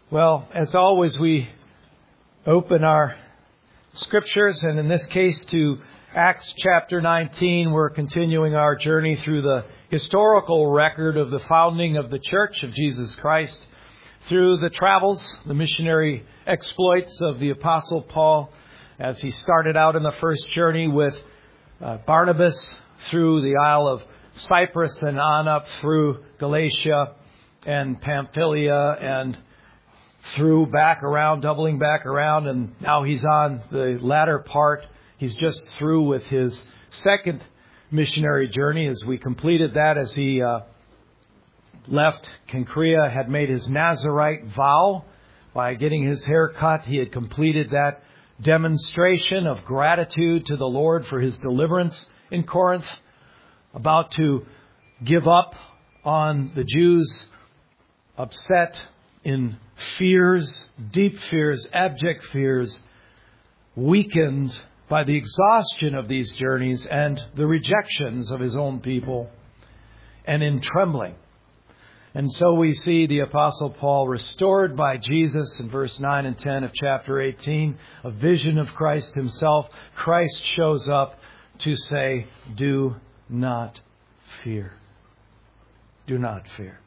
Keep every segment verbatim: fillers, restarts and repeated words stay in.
Well, as always, we open our scriptures, and in this case to Acts chapter nineteen. We're continuing our journey through the historical record of the founding of the Church of Jesus Christ, through the travels, the missionary exploits of the Apostle Paul, as he started out in the first journey with uh, Barnabas through the Isle of Cyprus and on up through Galatia and Pamphylia and through back around, doubling back around, and now he's on the latter part. He's just through with his second missionary journey as we completed that as he uh, left Cenchrea, had made his Nazarite vow by getting his hair cut. He had completed that demonstration of gratitude to the Lord for his deliverance in Corinth, about to give up on the Jews, upset in fears, deep fears, abject fears, weakened by the exhaustion of these journeys and the rejections of his own people, and in trembling. And so we see the Apostle Paul restored by Jesus in verse nine and ten of chapter eighteen, a vision of Christ himself. Christ shows up to say, do not fear. Do not fear.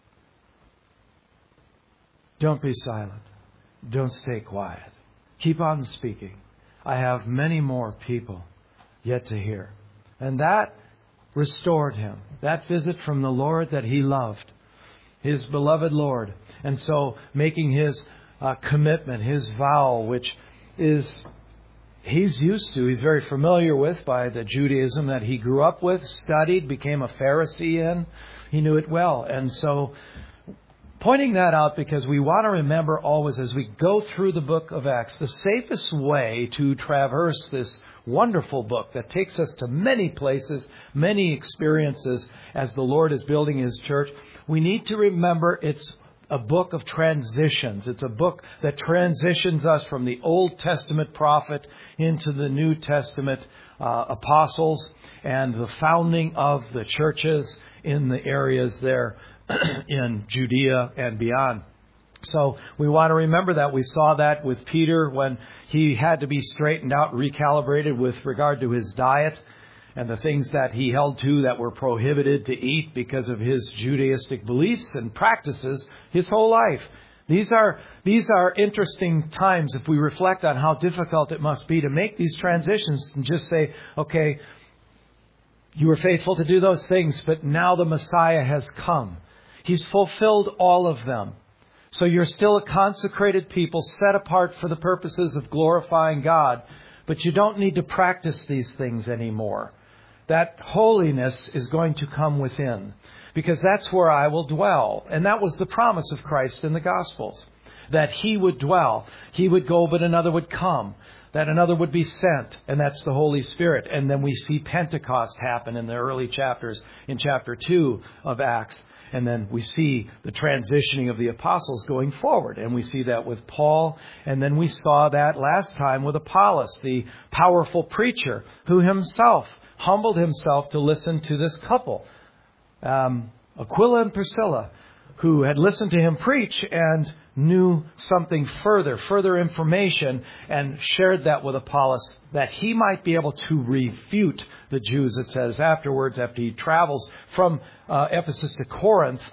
Don't be silent. Don't stay quiet. Keep on speaking. I have many more people yet to hear. And that restored him. That visit from the Lord that he loved. His beloved Lord. And so making his uh, commitment, his vow, which is he's used to, he's very familiar with by the Judaism that he grew up with, studied, became a Pharisee in. He knew it well. And so pointing that out because we want to remember always as we go through the book of Acts, the safest way to traverse this wonderful book that takes us to many places, many experiences as the Lord is building His church, we need to remember it's a book of transitions. It's a book that transitions us from the Old Testament prophet into the New Testament uh, apostles and the founding of the churches in the areas there in Judea and beyond. So we want to remember that. We saw that with Peter when he had to be straightened out, recalibrated with regard to his diet and the things that he held to that were prohibited to eat because of his Judaistic beliefs and practices his whole life. These are these are interesting times if we reflect on how difficult it must be to make these transitions and just say, okay, you were faithful to do those things, but now the Messiah has come. He's fulfilled all of them. So you're still a consecrated people set apart for the purposes of glorifying God, but you don't need to practice these things anymore. That holiness is going to come within, because that's where I will dwell. And that was the promise of Christ in the Gospels, that He would dwell. He would go, but another would come. That another would be sent, and that's the Holy Spirit. And then we see Pentecost happen in the early chapters, in chapter two of Acts. And then we see the transitioning of the apostles going forward. And we see that with Paul. And then we saw that last time with Apollos, the powerful preacher who himself humbled himself to listen to this couple, um, Aquila and Priscilla, who had listened to him preach and knew something further, further information, and shared that with Apollos, that he might be able to refute the Jews, it says afterwards, after he travels from uh, Ephesus to Corinth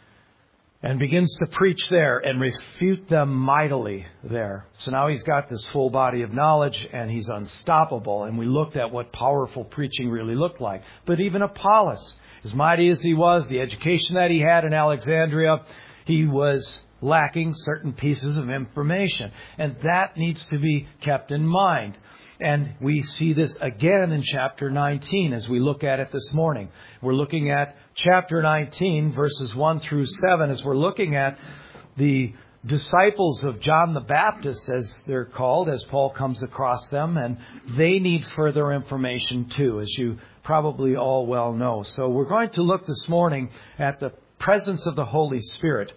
and begins to preach there and refute them mightily there. So now he's got this full body of knowledge and he's unstoppable. And we looked at what powerful preaching really looked like. But even Apollos, as mighty as he was, the education that he had in Alexandria, he was lacking certain pieces of information. And that needs to be kept in mind. And we see this again in chapter nineteen as we look at it this morning. We're looking at chapter nineteen, verses one through seven, as we're looking at the disciples of John the Baptist, as they're called, as Paul comes across them. And they need further information too, as you probably all well know. So we're going to look this morning at the presence of the Holy Spirit.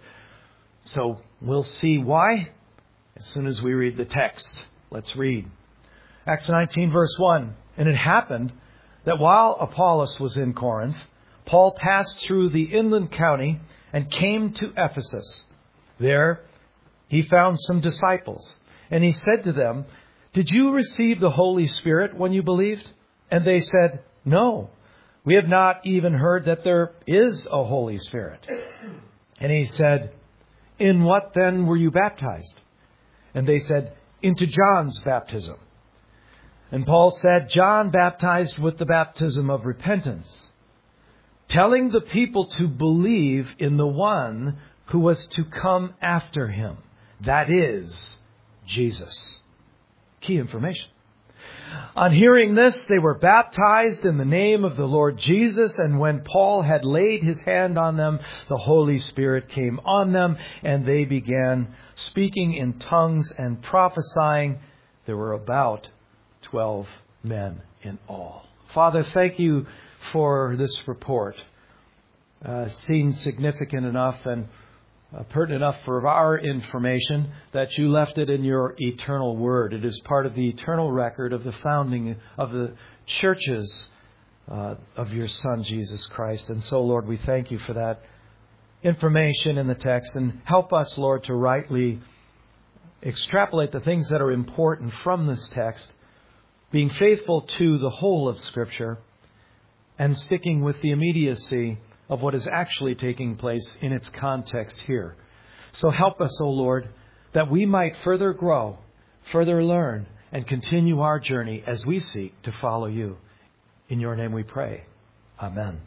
So we'll see why as soon as we read the text. Let's read. Acts nineteen, verse one. And it happened that while Apollos was in Corinth, Paul passed through the inland country and came to Ephesus. There he found some disciples, and he said to them, "Did you receive the Holy Spirit when you believed?" And they said, "No, we have not even heard that there is a Holy Spirit." And he said, "In what then were you baptized?" And they said, "Into John's baptism." And Paul said, "John baptized with the baptism of repentance, telling the people to believe in the one who was to come after him. That is Jesus." Key information. On hearing this, they were baptized in the name of the Lord Jesus. And when Paul had laid his hand on them, the Holy Spirit came on them, and they began speaking in tongues and prophesying. There were about twelve men in all. Father, thank you for this report. Uh, seemed significant enough and uh, pertinent enough for our information that you left it in your eternal word. It is part of the eternal record of the founding of the churches uh, of your Son, Jesus Christ. And so, Lord, we thank you for that information in the text. And help us, Lord, to rightly extrapolate the things that are important from this text, being faithful to the whole of Scripture and sticking with the immediacy of what is actually taking place in its context here. So help us, O Lord, that we might further grow, further learn, and continue our journey as we seek to follow you. In your name we pray. Amen.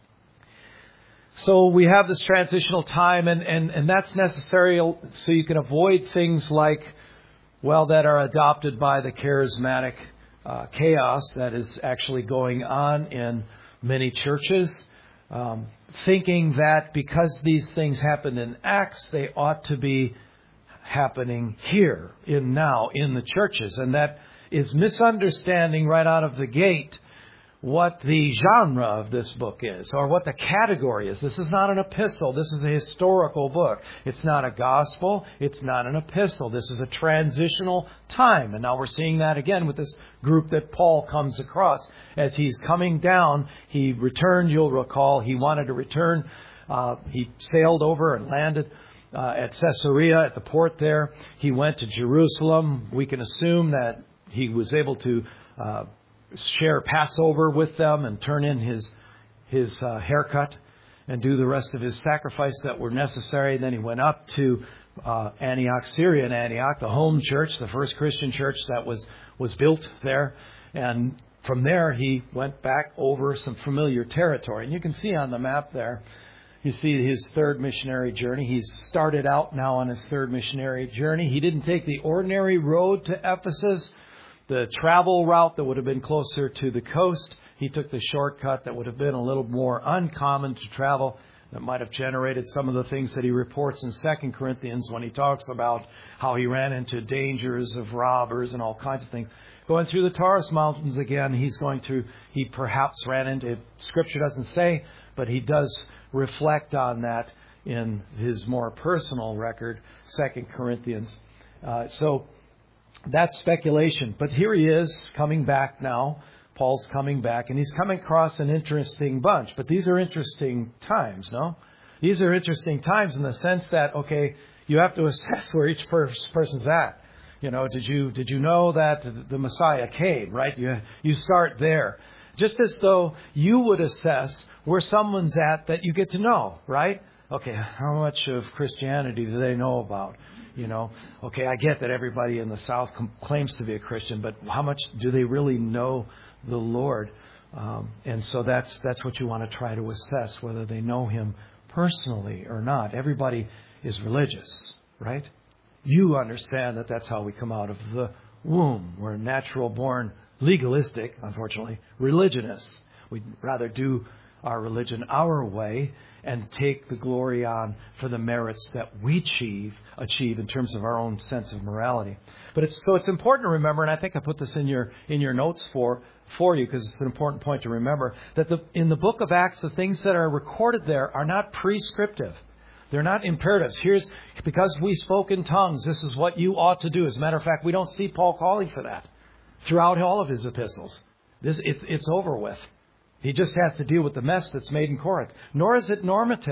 So we have this transitional time, and, and, and that's necessary so you can avoid things like, well, that are adopted by the charismatic uh, chaos that is actually going on in many churches. Um, thinking that because these things happened in Acts, they ought to be happening here, in now, in the churches. And that is misunderstanding right out of the gate what the genre of this book is, or what the category is. This is not an epistle. This is a historical book. It's not a gospel. It's not an epistle. This is a transitional time. And now we're seeing that again with this group that Paul comes across. As he's coming down, he returned, you'll recall, he wanted to return. Uh, he sailed over and landed uh, at Caesarea, at the port there. He went to Jerusalem. We can assume that he was able to uh, share Passover with them and turn in his his uh, haircut and do the rest of his sacrifice that were necessary. Then he went up to uh, Antioch, Syrian Antioch, the home church, the first Christian church that was, was built there. And from there, he went back over some familiar territory. And you can see on the map there, you see his third missionary journey. He's started out now on his third missionary journey. He didn't take the ordinary road to Ephesus, the travel route that would have been closer to the coast. He took the shortcut that would have been a little more uncommon to travel, that might have generated some of the things that he reports in Second Corinthians when he talks about how he ran into dangers of robbers and all kinds of things. Going through the Taurus Mountains again, he's going to, he perhaps ran into, Scripture doesn't say, but he does reflect on that in his more personal record, Second Corinthians. Uh, so, That's speculation. But here he is coming back now. Paul's coming back, and he's coming across an interesting bunch. But these are interesting times, no? These are interesting times in the sense that, okay, you have to assess where each person's at. You know, did you did you know that the Messiah came, right? You you start there. Just as though you would assess where someone's at that you get to know, right? Okay, how much of Christianity do they know about? You know, okay, I get that everybody in the South claims to be a Christian, but how much do they really know the Lord? Um, and so that's that's what you want to try to assess, whether they know Him personally or not. Everybody is religious, right? You understand that that's how we come out of the womb. We're natural-born, legalistic, unfortunately, religionists. We'd rather do our religion our way and take the glory on for the merits that we achieve, achieve in terms of our own sense of morality. But it's so it's important to remember, and I think I put this in your in your notes for for you because it's an important point to remember, that the, in the book of Acts, the things that are recorded there are not prescriptive. They're not imperatives. Here's, because we spoke in tongues, this is what you ought to do. As a matter of fact, we don't see Paul calling for that throughout all of his epistles. This it's, it's over with. He just has to deal with the mess that's made in Corinth. Nor is it normative.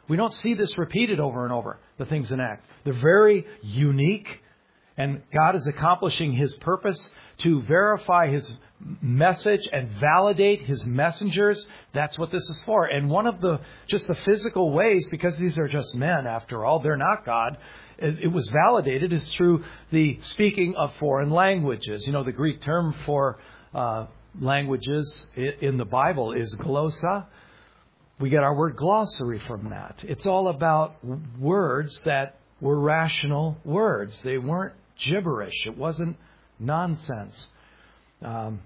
We don't see this repeated over and over, the things in Acts. They're very unique, and God is accomplishing His purpose to verify His message and validate His messengers. That's what this is for. And one of the, just the physical ways, because these are just men after all, they're not God, it, it was validated is through the speaking of foreign languages. You know, the Greek term for uh, languages in the Bible is glossa. We get our word glossary from that. It's all about words that were rational words. They weren't gibberish. It wasn't nonsense. Um,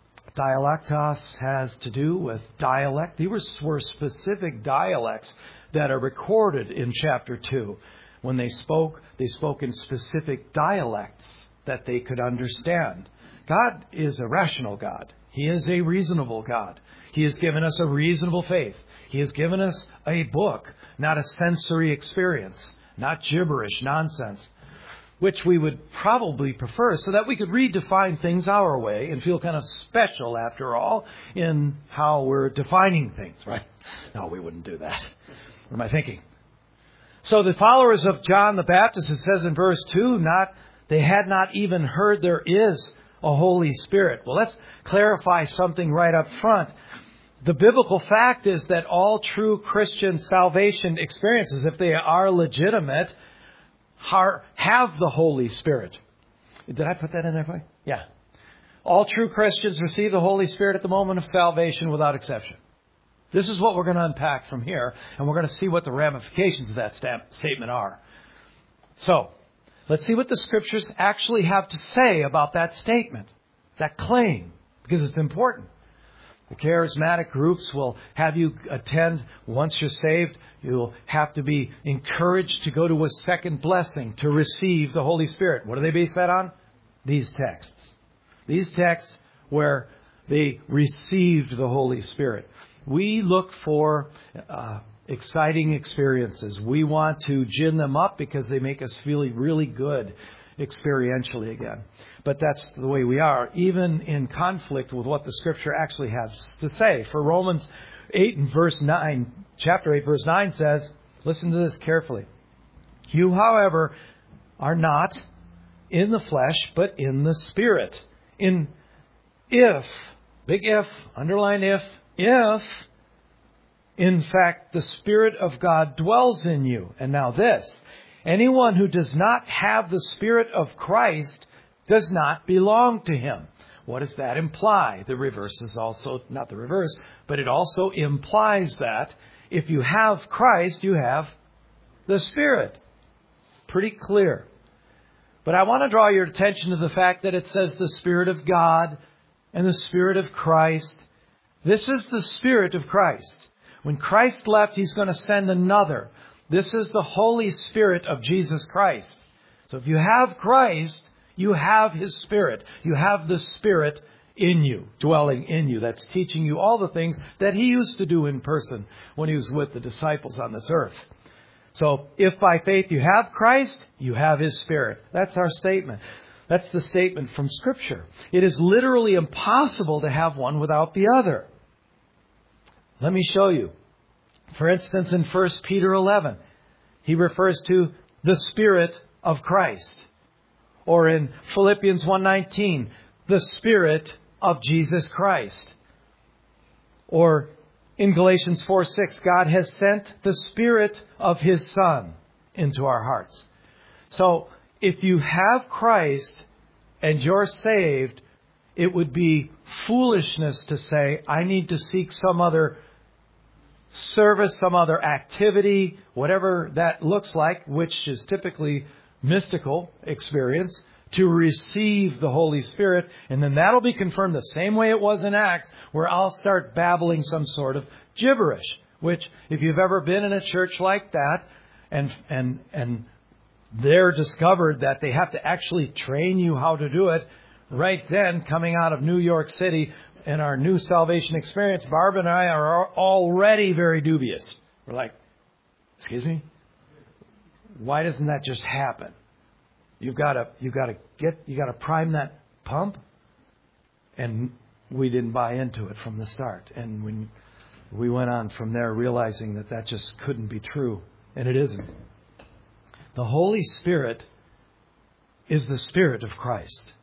dialectos has to do with dialect. These were, were specific dialects that are recorded in chapter two. When they spoke, they spoke in specific dialects that they could understand. God is a rational God. He is a reasonable God. He has given us a reasonable faith. He has given us a book, not a sensory experience, not gibberish, nonsense, which we would probably prefer so that we could redefine things our way and feel kind of special, after all, in how we're defining things, right? No, we wouldn't do that. What am I thinking? So the followers of John the Baptist, it says in verse two, not they had not even heard there is a Holy Spirit. Well, let's clarify something right up front. The biblical fact is that all true Christian salvation experiences, if they are legitimate, are, have the Holy Spirit. Did I put that in there for you? Yeah. All true Christians receive the Holy Spirit at the moment of salvation without exception. This is what we're going to unpack from here, and we're going to see what the ramifications of that statement are. So, let's see what the Scriptures actually have to say about that statement, that claim, because it's important. The charismatic groups will have you attend once you're saved. You'll have to be encouraged to go to a second blessing to receive the Holy Spirit. What do they base that on? These texts. These texts where they received the Holy Spirit. We look for uh, exciting experiences. We want to gin them up because they make us feel really good experientially again. But that's the way we are, even in conflict with what the Scripture actually has to say. For Romans eight and verse nine, chapter eight, verse nine says, listen to this carefully. You, however, are not in the flesh, but in the Spirit. In if, big if, underline if, if, in fact, the Spirit of God dwells in you. And now this, anyone who does not have the Spirit of Christ does not belong to Him. What does that imply? The reverse is also, not the reverse, but it also implies that if you have Christ, you have the Spirit. Pretty clear. But I want to draw your attention to the fact that it says the Spirit of God and the Spirit of Christ. This is the Spirit of Christ. When Christ left, He's going to send another. This is the Holy Spirit of Jesus Christ. So if you have Christ, you have His Spirit. You have the Spirit in you, dwelling in you. That's teaching you all the things that He used to do in person when He was with the disciples on this earth. So if by faith you have Christ, you have His Spirit. That's our statement. That's the statement from Scripture. It is literally impossible to have one without the other. Let me show you. For instance, in First Peter eleven, he refers to the Spirit of Christ. Or in Philippians one nineteen, the Spirit of Jesus Christ. Or in Galatians four six, God has sent the Spirit of His Son into our hearts. So if you have Christ and you're saved, it would be foolishness to say, I need to seek some other service, some other activity, whatever that looks like, which is typically mystical experience, to receive the Holy Spirit. And then that'll be confirmed the same way it was in Acts, where I'll start babbling some sort of gibberish, which if you've ever been in a church like that and and and they're discovered that they have to actually train you how to do it, right then, coming out of New York City in our new salvation experience, Barb and I are already very dubious. We're like, excuse me? Why doesn't that just happen? You've got to, you've got to get, you got to prime that pump. And we didn't buy into it from the start. And when We went on from there realizing that that just couldn't be true. And it isn't. The Holy Spirit is the Spirit of Christ.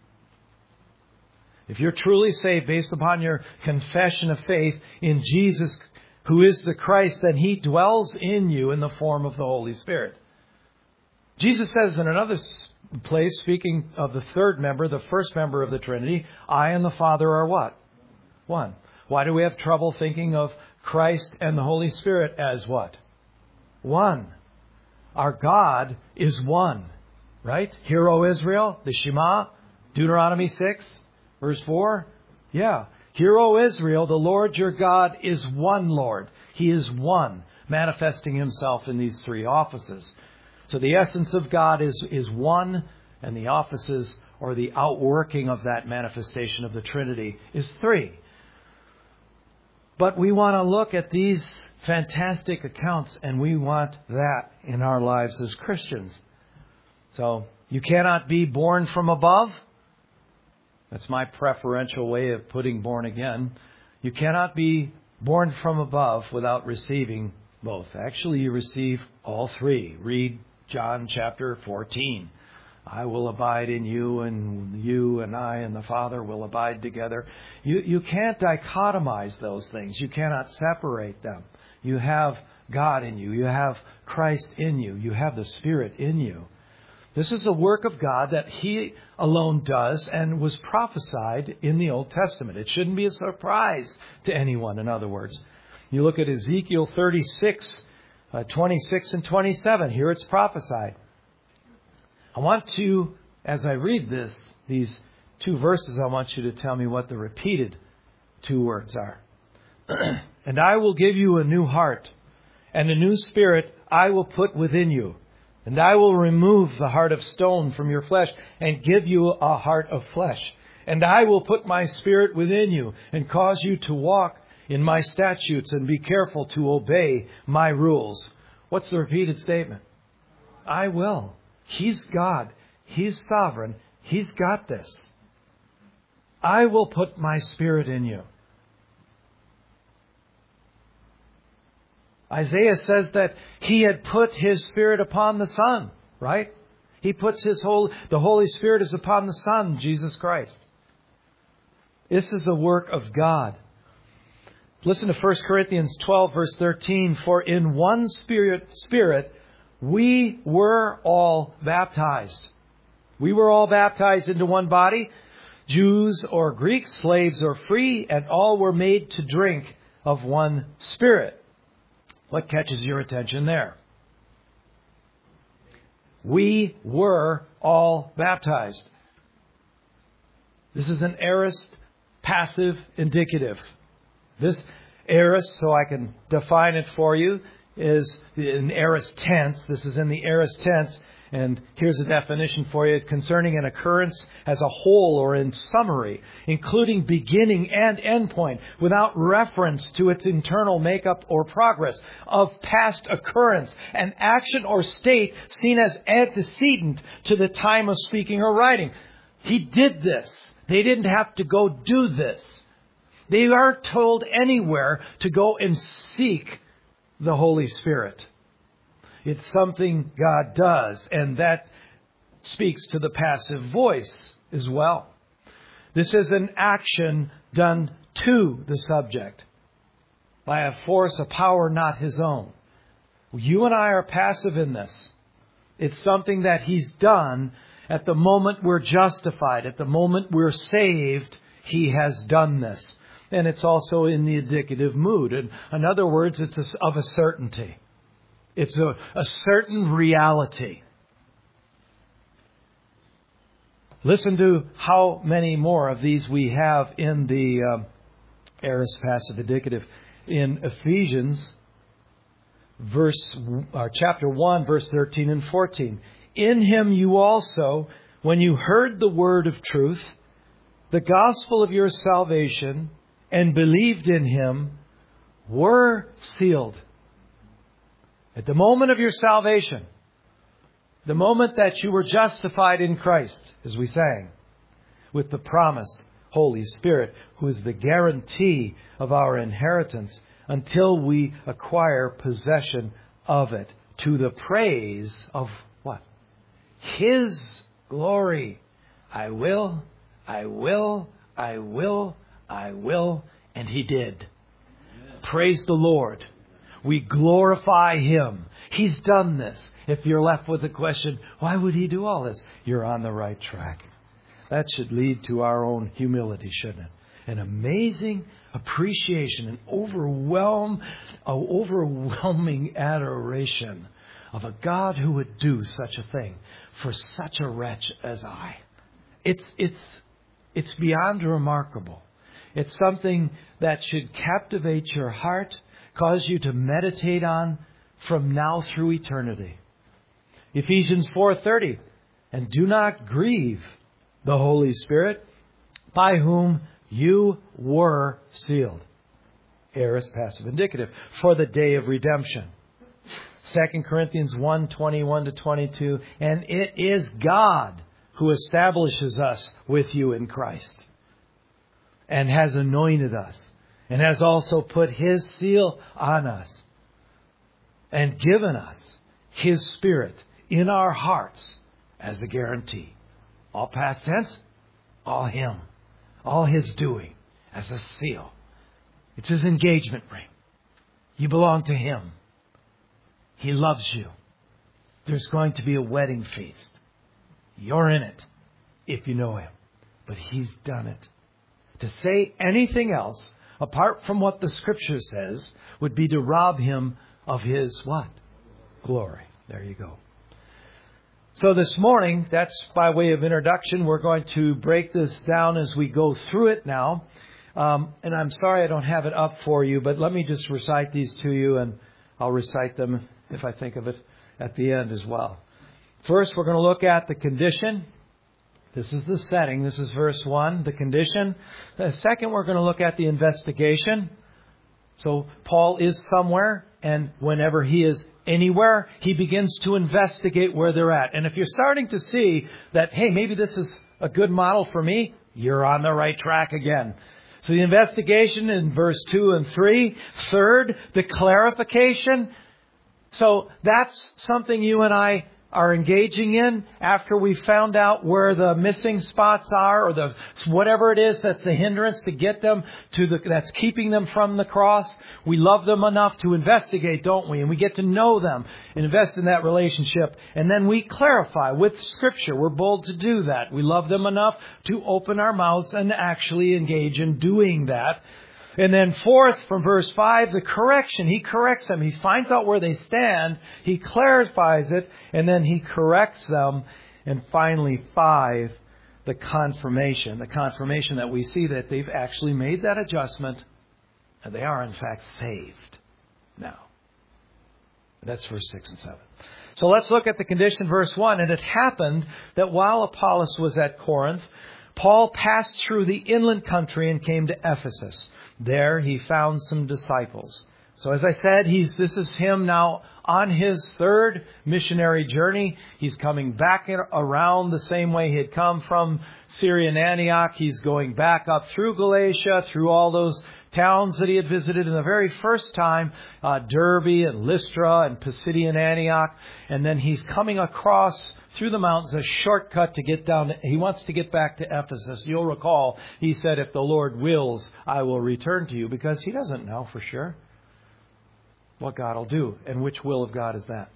If you're truly saved based upon your confession of faith in Jesus, who is the Christ, then He dwells in you in the form of the Holy Spirit. Jesus says in another place, speaking of the third member, the first member of the Trinity, I and the Father are what? One. Why do we have trouble thinking of Christ and the Holy Spirit as what? One. Our God is one. Right? Hear, O Israel, the Shema, Deuteronomy six, verse four. Yeah. Hear, O Israel, the Lord your God is one Lord. He is one, manifesting Himself in these three offices. So the essence of God is, is one, and the offices or the outworking of that manifestation of the Trinity is three. But we want to look at these fantastic accounts, and we want that in our lives as Christians. So, you cannot be born from above. That's my preferential way of putting born again. You cannot be born from above without receiving both. Actually, you receive all three. Read John chapter fourteen. I will abide in you, and you and I and the Father will abide together. You, you can't dichotomize those things. You cannot separate them. You have God in you. You have Christ in you. You have the Spirit in you. This is a work of God that He alone does and was prophesied in the Old Testament. It shouldn't be a surprise to anyone, in other words. You look at Ezekiel thirty-six, uh, twenty-six and twenty-seven. Here it's prophesied. I want to, as I read this, these two verses, I want you to tell me what the repeated two words are. And I will give you a new heart, and a new spirit I will put within you. And I will remove the heart of stone from your flesh and give you a heart of flesh. And I will put my Spirit within you and cause you to walk in my statutes and be careful to obey my rules. What's the repeated statement? I will. He's God. He's sovereign. He's got this. I will put my Spirit in you. Isaiah says that He had put His Spirit upon the Son, right? He puts His whole, the Holy Spirit is upon the Son, Jesus Christ. This is a work of God. Listen to First Corinthians twelve, verse thirteen. For in one Spirit, Spirit, we were all baptized. We were all baptized into one body, Jews or Greeks, slaves or free, and all were made to drink of one Spirit. What catches your attention there? We were all baptized. This is an aorist passive indicative. This aorist, so I can define it for you, is an aorist tense. This is in the aorist tense. And here's a definition for you concerning an occurrence as a whole or in summary, including beginning and end point, without reference to its internal makeup or progress, of past occurrence, an action or state seen as antecedent to the time of speaking or writing. He did this. They didn't have to go do this. They aren't told anywhere to go and seek the Holy Spirit. It's something God does, and that speaks to the passive voice as well. This is an action done to the subject by a force, a power not His own. You and I are passive in this. It's something that He's done at the moment we're justified. At the moment we're saved, He has done this. And it's also in the indicative mood. And in other words, it's a, of a certainty. It's a, a certain reality. Listen to how many more of these we have in the um, aorist passive indicative. In Ephesians, verse uh, chapter one, verse thirteen and fourteen. In Him you also, when you heard the word of truth, the gospel of your salvation, and believed in Him, were sealed. At the moment of your salvation, the moment that you were justified in Christ, as we sang, with the promised Holy Spirit, who is the guarantee of our inheritance until we acquire possession of it, to the praise of what? His glory. I will, I will, I will, I will, and He did. Amen. Praise the Lord. We glorify Him. He's done this. If you're left with the question, why would He do all this? You're on the right track. That should lead to our own humility, shouldn't it? An amazing appreciation, an overwhelm, a overwhelming adoration of a God who would do such a thing for such a wretch as I. It's it's it's beyond remarkable. It's something that should captivate your heart, cause you to meditate on from now through eternity. Ephesians four thirty, and do not grieve the Holy Spirit, by whom you were sealed. Aorist passive indicative. For the day of redemption. Second Corinthians one twenty-one to twenty-two. And it is God who establishes us with you in Christ. And has anointed us. And has also put His seal on us. And given us His Spirit in our hearts as a guarantee. All past tense. All Him. All His doing as a seal. It's His engagement ring. You belong to Him. He loves you. There's going to be a wedding feast. You're in it if you know Him. But He's done it. To say anything else apart from what the Scripture says would be to rob Him of His what? Glory. There you go. So this morning, that's by way of introduction. We're going to break this down as we go through it now. Um, and I'm sorry I don't have it up for you, but let me just recite these to you, and I'll recite them if I think of it at the end as well. First, we're going to look at the condition. This is the setting. This is verse one, the condition. The second, we're going to look at the investigation. So Paul is somewhere, and whenever he is anywhere, he begins to investigate where they're at. And if you're starting to see that, hey, maybe this is a good model for me, you're on the right track again. So the investigation in verse two and three. Third, the clarification. So that's something you and I are engaging in after we found out where the missing spots are, or the whatever it is that's the hindrance to get them to the, that's keeping them from the cross. We love them enough to investigate, don't we? And we get to know them and invest in that relationship. And then we clarify with Scripture. We're bold to do that. We love them enough to open our mouths and actually engage in doing that. And then fourth, from verse five, the correction. He corrects them. He finds out where they stand. He clarifies it. And then he corrects them. And finally, five, the confirmation. The confirmation that we see that they've actually made that adjustment. And they are, in fact, saved now. That's verse six and seven. So let's look at the condition, verse one. And it happened that while Apollos was at Corinth, Paul passed through the inland country and came to Ephesus. There he found some disciples. So as I said, he's this is him now on his third missionary journey. He's coming back around the same way he had come from Syria and Antioch. He's going back up through Galatia, through all those towns that he had visited in the very first time, uh, Derbe and Lystra and Pisidian Antioch. And then he's coming across through the mountains, a shortcut to get down. To, he wants to get back to Ephesus. You'll recall, he said, if the Lord wills, I will return to you, because he doesn't know for sure what God will do. And which will of God is that?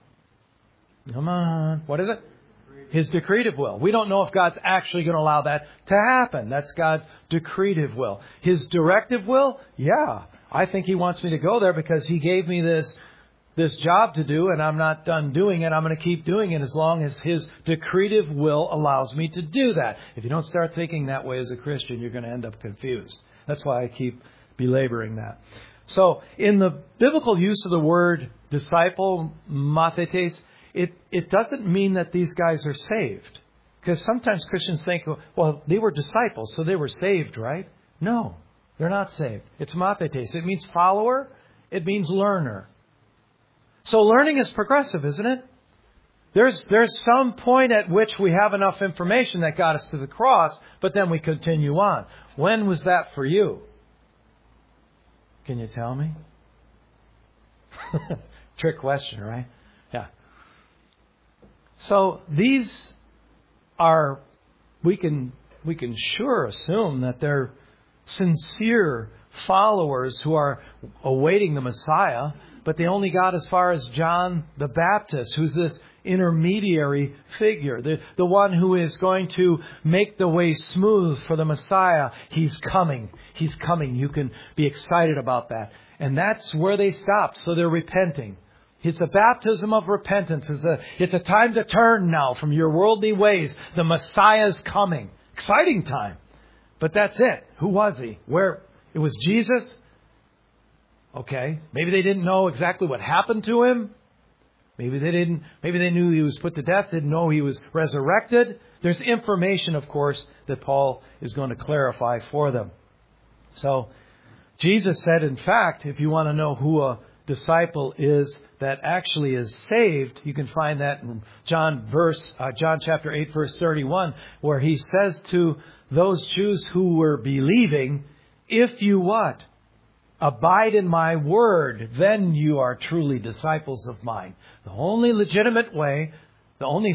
Come on. What is it? His decretive will. We don't know if God's actually going to allow that to happen. That's God's decretive will. His directive will? Yeah. I think He wants me to go there because He gave me this, this job to do, and I'm not done doing it. I'm going to keep doing it as long as His decretive will allows me to do that. If you don't start thinking that way as a Christian, you're going to end up confused. That's why I keep belaboring that. So in the biblical use of the word disciple, mathetes, It it doesn't mean that these guys are saved. Because sometimes Christians think, well, they were disciples, so they were saved, right? No, they're not saved. It's mathetes. It means follower. It means learner. So learning is progressive, isn't it? There's, there's some point at which we have enough information that got us to the cross, but then we continue on. When was that for you? Can you tell me? Trick question, right? Yeah. So these are, we can we can sure assume that they're sincere followers who are awaiting the Messiah, but they only got as far as John the Baptist, who's this intermediary figure, the, the one who is going to make the way smooth for the Messiah. He's coming. He's coming. You can be excited about that. And that's where they stopped. So they're repenting. It's a baptism of repentance. It's a, it's a time to turn now from your worldly ways. The Messiah's coming. Exciting time. But that's it. Who was he? Where? It was Jesus? Okay. Maybe they didn't know exactly what happened to him. Maybe they didn't, maybe they knew he was put to death, didn't know he was resurrected. There's information, of course, that Paul is going to clarify for them. So, Jesus said, in fact, if you want to know who a disciple is that actually is saved, you can find that in John verse, uh, John chapter eight, verse thirty-one, where he says to those Jews who were believing, if you what? Abide in my word, then you are truly disciples of mine. The only legitimate way, the only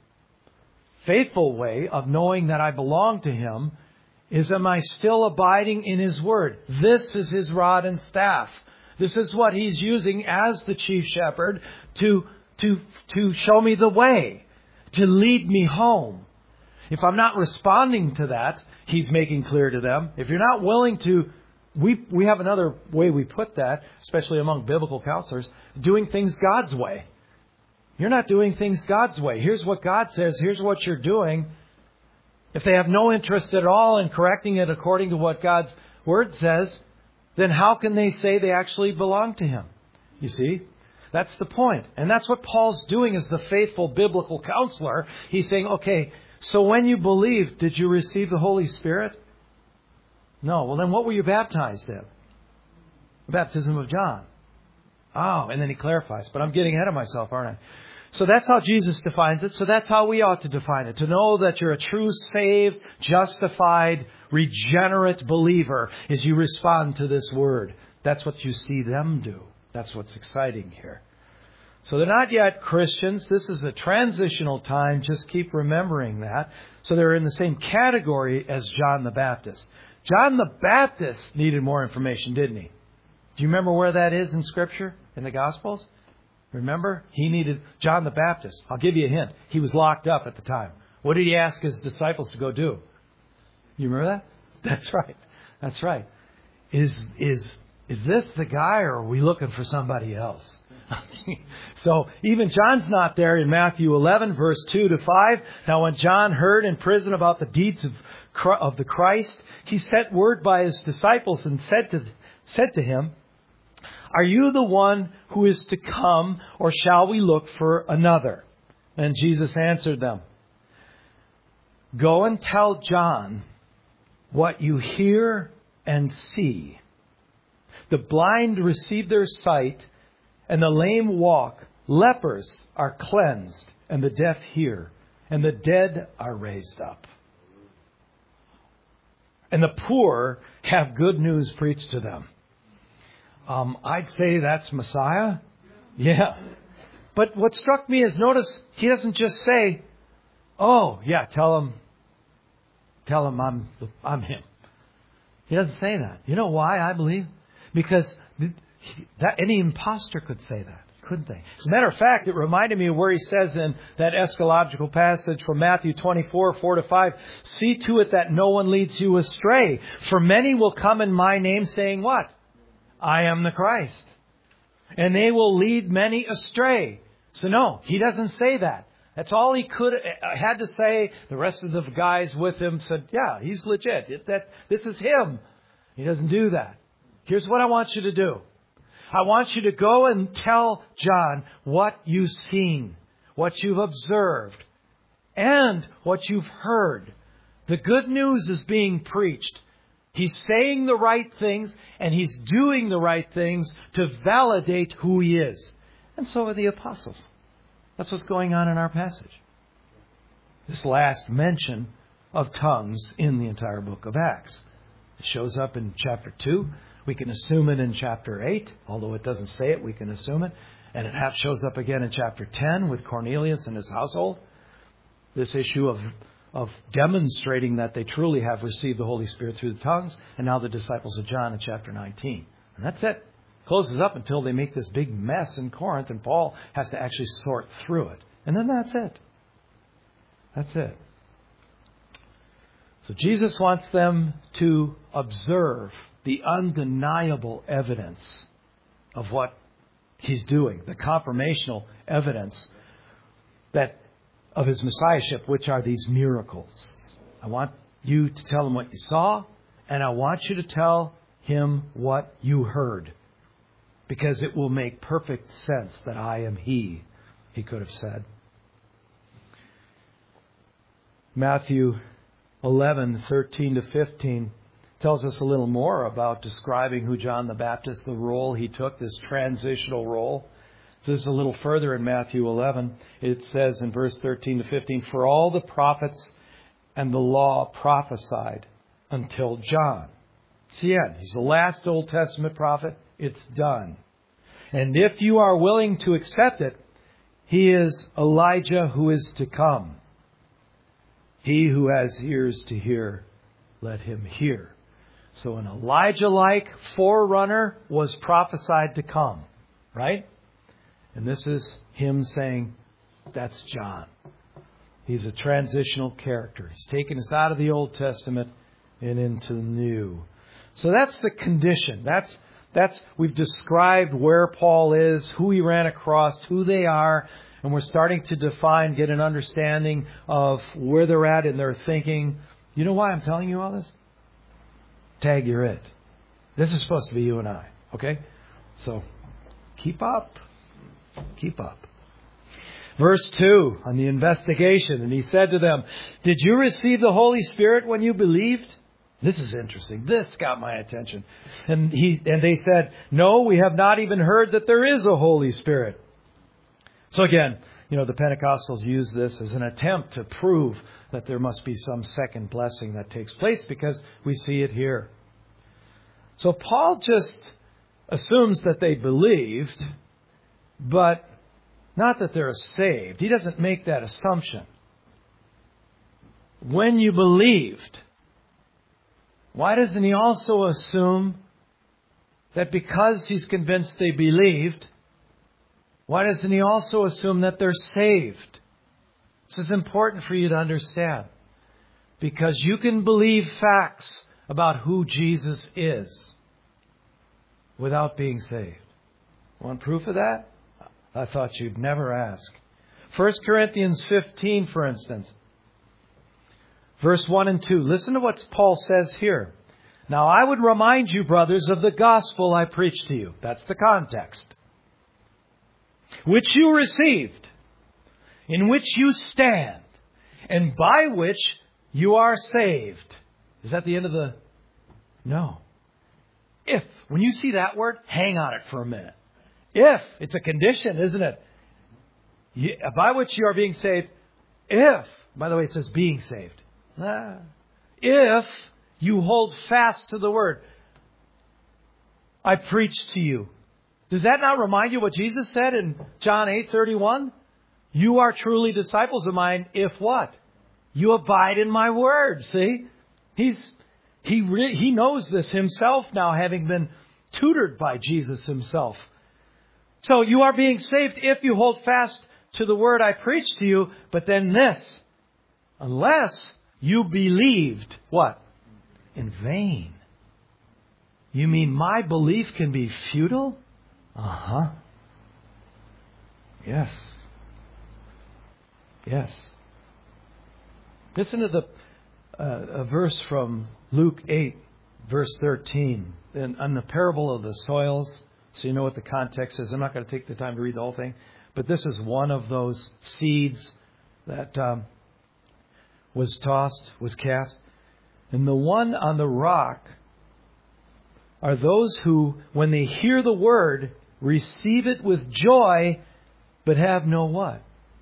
faithful way of knowing that I belong to him is, am I still abiding in his word? This is his rod and staff. This is what he's using as the chief shepherd to, to, to show me the way, to lead me home. If I'm not responding to that, he's making clear to them. If you're not willing to, we, we have another way we put that, especially among biblical counselors, doing things God's way. You're not doing things God's way. Here's what God says. Here's what you're doing. If they have no interest at all in correcting it according to what God's word says, then how can they say they actually belong to him? You see, that's the point. And that's what Paul's doing as the faithful biblical counselor. He's saying, okay, so when you believed, did you receive the Holy Spirit? No. Well, then what were you baptized in? The baptism of John. Oh, and then he clarifies. But I'm getting ahead of myself, aren't I? So that's how Jesus defines it. So that's how we ought to define it. To know that you're a true, saved, justified, regenerate believer is you respond to this word. That's what you see them do. That's what's exciting here. So they're not yet Christians. This is a transitional time. Just keep remembering that. So they're in the same category as John the Baptist. John the Baptist needed more information, didn't he? Do you remember where that is in Scripture, in the Gospels? Remember? He needed John the Baptist. I'll give you a hint. He was locked up at the time. What did he ask his disciples to go do? You remember that? That's right. That's right. Is is is this the guy, or are we looking for somebody else? So even John's not there in Matthew eleven, verse two to five. Now when John heard in prison about the deeds of of the Christ, he sent word by his disciples and said to said to him, are you the one who is to come, or shall we look for another? And Jesus answered them, go and tell John what you hear and see. The blind receive their sight, and the lame walk. Lepers are cleansed, and the deaf hear, and the dead are raised up. And the poor have good news preached to them. Um, I'd say that's Messiah. Yeah. But what struck me is, notice, he doesn't just say, oh, yeah, tell him, tell him I'm, I'm him. He doesn't say that. You know why, I believe? Because that any imposter could say that, couldn't they? As a matter of fact, it reminded me of where he says in that eschatological passage from Matthew twenty-four, four to five, see to it that no one leads you astray. For many will come in my name saying what? I am the Christ. And they will lead many astray. So no, he doesn't say that. That's all he could had to say. The rest of the guys with him said, yeah, he's legit. It, that, this is him. He doesn't do that. Here's what I want you to do. I want you to go and tell John what you've seen, what you've observed, and what you've heard. The good news is being preached. He's saying the right things, and he's doing the right things to validate who he is. And so are the apostles. That's what's going on in our passage. This last mention of tongues in the entire book of Acts. It shows up in chapter two, We can assume it in chapter eight, although it doesn't say it, we can assume it. And it half shows up again in chapter ten with Cornelius and his household. This issue of, of demonstrating that they truly have received the Holy Spirit through the tongues. And now the disciples of John in chapter nineteen. And that's it. Closes up until they make this big mess in Corinth and Paul has to actually sort through it. And then that's it. That's it. So Jesus wants them to observe the undeniable evidence of what He's doing, the confirmational evidence that of His Messiahship, which are these miracles. I want you to tell Him what you saw, and I want you to tell Him what you heard, because it will make perfect sense that I am He, He could have said. Matthew eleven, thirteen to fifteen tells us a little more about describing who John the Baptist, the role he took, this transitional role. So this is a little further in Matthew eleven. It says in verse thirteen to fifteen, "For all the prophets and the law prophesied until John." It's the end. He's the last Old Testament prophet. It's done. "And if you are willing to accept it, he is Elijah who is to come. He who has ears to hear, let him hear." So an Elijah-like forerunner was prophesied to come, right? And this is him saying, that's John. He's a transitional character. He's taken us out of the Old Testament and into the New. So that's the condition. That's that's we've described where Paul is, who he ran across, who they are, and we're starting to define, get an understanding of where they're at in their thinking. You know why I'm telling you all this? Tag, you're it. This is supposed to be you and I. Okay? So, keep up. Keep up. Verse two, on the investigation. "And he said to them, 'Did you receive the Holy Spirit when you believed?'" This is interesting. This got my attention. And he and they said, "No, we have not even heard that there is a Holy Spirit." So again, you know, the Pentecostals use this as an attempt to prove that there must be some second blessing that takes place, because we see it here. So Paul just assumes that they believed, but not that they're saved. He doesn't make that assumption. When you believed, why doesn't he also assume that because he's convinced they believed, why doesn't he also assume that they're saved? This is important for you to understand, because you can believe facts about who Jesus is without being saved. Want proof of that? I thought you'd never ask. First Corinthians fifteen, for instance. Verse one and two. Listen to what Paul says here. "Now I would remind you, brothers, of the gospel I preached to you." That's the context. "Which you received, in which you stand, and by which you are saved." Is that the end of the... No. If. When you see that word, hang on it for a minute. If. It's a condition, isn't it? By which you are being saved. If. By the way, it says being saved. Ah. If you hold fast to the word I preached to you. Does that not remind you what Jesus said in John eight thirty-one? "You are truly disciples of mine if what? You abide in my word." See? He's he re, he knows this himself now, having been tutored by Jesus himself. So you are being saved if you hold fast to the word I preached to you. But then this, unless you believed what? In vain. You mean my belief can be futile? Uh-huh. Yes. Yes. Listen to the uh, a verse from Luke eight, verse thirteen, and on the parable of the soils, so you know what the context is. I'm not going to take the time to read the whole thing, but this is one of those seeds that um, was tossed, was cast. And the one on the rock are those who, when they hear the word, receive it with joy, but have no what?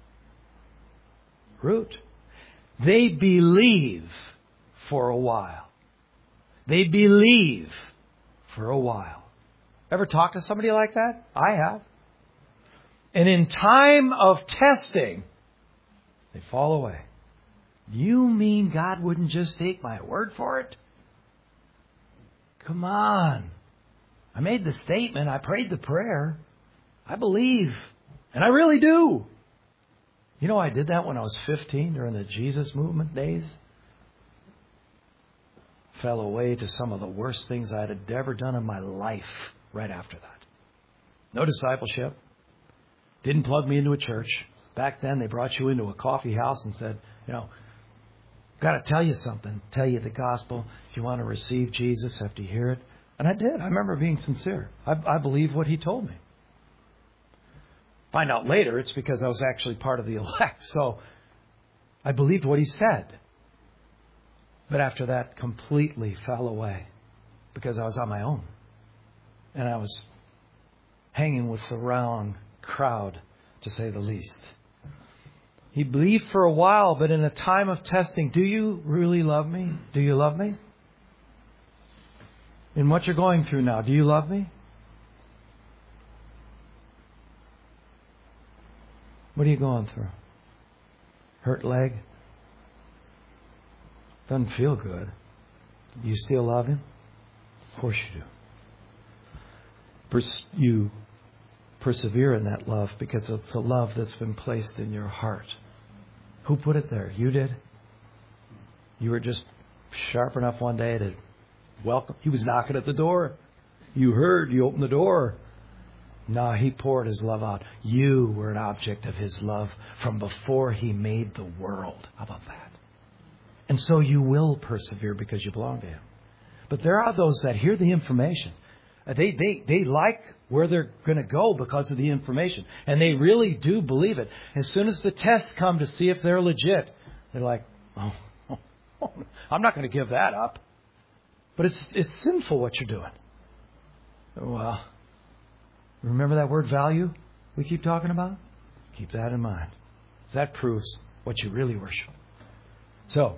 Root. They believe for a while. They believe for a while. Ever talk to somebody like that? I have. And in time of testing, they fall away. You mean God wouldn't just take my word for it? Come on. I made the statement. I prayed the prayer. I believe. And I really do. You know, I did that when I was fifteen during the Jesus movement days. Fell away to some of the worst things I had ever done in my life right after that. No discipleship. Didn't plug me into a church. Back then, they brought you into a coffee house and said, you know, got to tell you something. Tell you the gospel. If you want to receive Jesus, have to hear it. And I did. I remember being sincere. I, I believe what he told me. Find out later it's because I was actually part of the elect. So I believed what he said. But after that, completely fell away because I was on my own. And I was hanging with the wrong crowd, to say the least. He believed for a while, but in a time of testing, do you really love me? Do you love me? In what you're going through now, do you love me? What are you going through? Hurt leg? Doesn't feel good. Do you still love him? Of course you do. Pers- you persevere in that love because it's the love that's been placed in your heart. Who put it there? You did? You were just sharp enough one day to welcome. He was knocking at the door. You heard. You opened the door. No, he poured his love out. You were an object of his love from before he made the world. How about that? And so you will persevere because you belong to him. But there are those that hear the information. They, they, they like where they're going to go because of the information. And they really do believe it. As soon as the tests come to see if they're legit, they're like, oh, oh, oh I'm not going to give that up. But it's it's sinful what you're doing. Well, remember that word value we keep talking about? Keep that in mind. That proves what you really worship. So,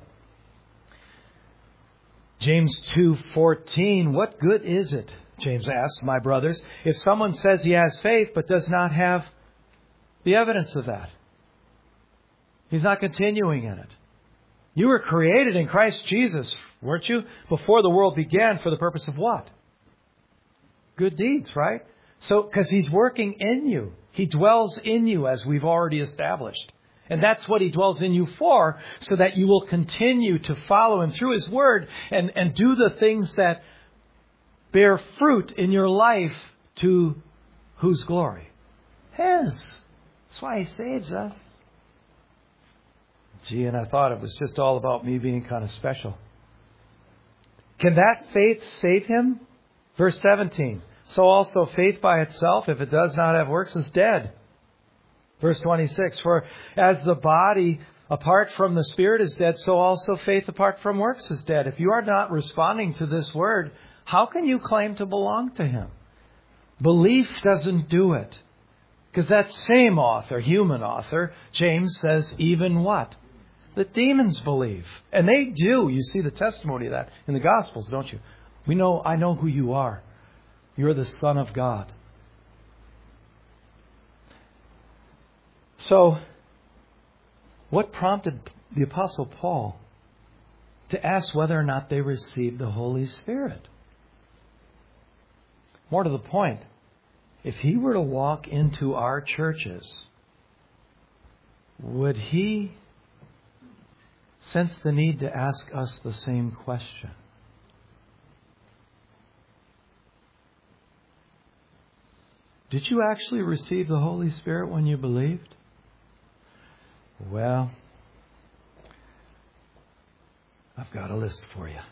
James two fourteen, what good is it, James asks, my brothers, if someone says he has faith but does not have the evidence of that? He's not continuing in it. You were created in Christ Jesus, weren't you? Before the world began, for the purpose of what? Good deeds, right? So, because he's working in you. He dwells in you, as we've already established. And that's what he dwells in you for, so that you will continue to follow him through his word and, and do the things that bear fruit in your life to whose glory? His. That's why he saves us. Gee, and I thought it was just all about me being kind of special. Can that faith save him? Verse seventeen. So also faith by itself, if it does not have works, is dead. Verse twenty-six. For as the body apart from the Spirit is dead, so also faith apart from works is dead. If you are not responding to this word, how can you claim to belong to him? Belief doesn't do it. Because that same author, human author, James says, even what? The demons believe. And they do. You see the testimony of that in the Gospels, don't you? We know, I know who you are. You're the Son of God. So, what prompted the Apostle Paul to ask whether or not they received the Holy Spirit? More to the point, if he were to walk into our churches, would he sense the need to ask us the same question? Did you actually receive the Holy Spirit when you believed? Well, I've got a list for you.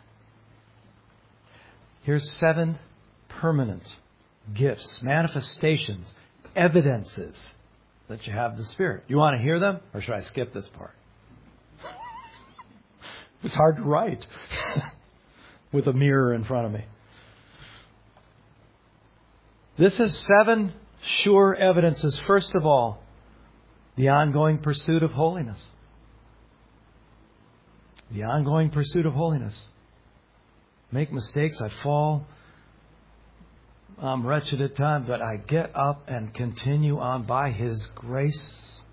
Here's seven permanent gifts, manifestations, evidences that you have the Spirit. You want to hear them? Or should I skip this part? It's hard to write with a mirror in front of me. This is seven sure evidences. First of all, the ongoing pursuit of holiness. The ongoing pursuit of holiness. Make mistakes, I fall. I'm wretched at times, but I get up and continue on by His grace.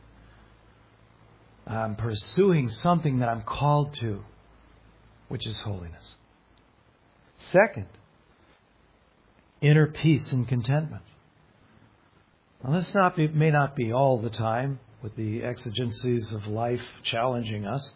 I'm pursuing something that I'm called to, which is holiness. Second, inner peace and contentment. Now, this not be, may not be all the time, with the exigencies of life challenging us.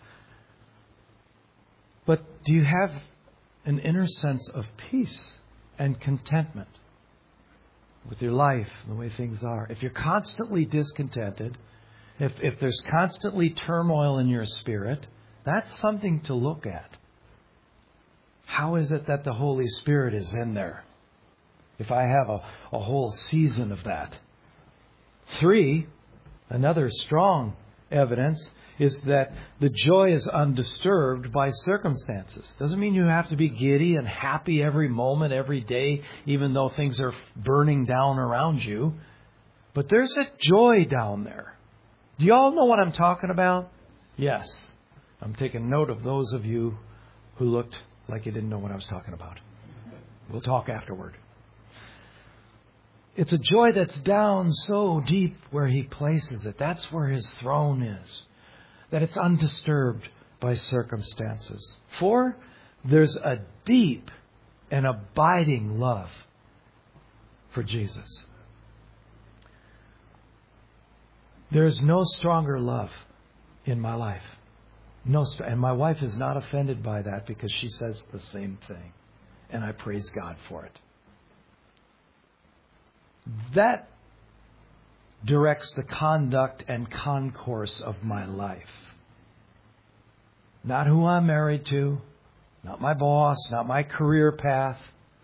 But do you have an inner sense of peace and contentment with your life and the way things are? If you're constantly discontented, if, if there's constantly turmoil in your spirit, that's something to look at. How is it that the Holy Spirit is in there? If I have a, a whole season of that. Three, another strong evidence is that the joy is undisturbed by circumstances. Doesn't mean you have to be giddy and happy every moment, every day, even though things are burning down around you. But there's a joy down there. Do you all know what I'm talking about? Yes. I'm taking note of those of you who looked like you didn't know what I was talking about. We'll talk afterward. It's a joy that's down so deep where He places it. That's where His throne is. That it's undisturbed by circumstances. Four, there's a deep and abiding love for Jesus. There is no stronger love in my life. No, and my wife is not offended by that because she says the same thing. And I praise God for it. That directs the conduct and concourse of my life. Not who I'm married to, not my boss, not my career path.